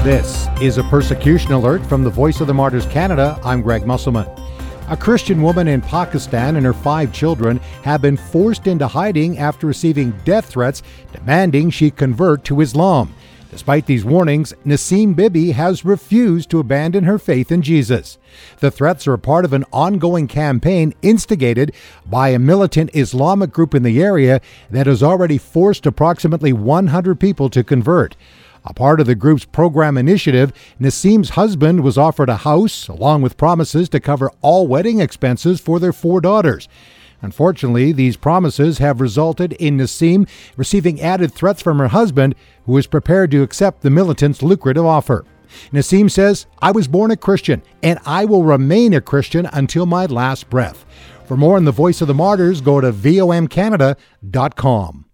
This is a persecution alert from the Voice of the Martyrs Canada. I'm Greg Musselman. A Christian woman in Pakistan and her 5 children have been forced into hiding after receiving death threats demanding she convert to Islam. Despite these warnings, Naseem Bibi has refused to abandon her faith in Jesus. The threats are a part of an ongoing campaign instigated by a militant Islamic group in the area that has already forced approximately 100 people to convert. A part of the group's program initiative, Naseem's husband was offered a house, along with promises to cover all wedding expenses for their 4 daughters. Unfortunately, these promises have resulted in Naseem receiving added threats from her husband, who is prepared to accept the militants' lucrative offer. Naseem says, "I was born a Christian, and I will remain a Christian until my last breath." For more on the Voice of the Martyrs, go to VOMCanada.com.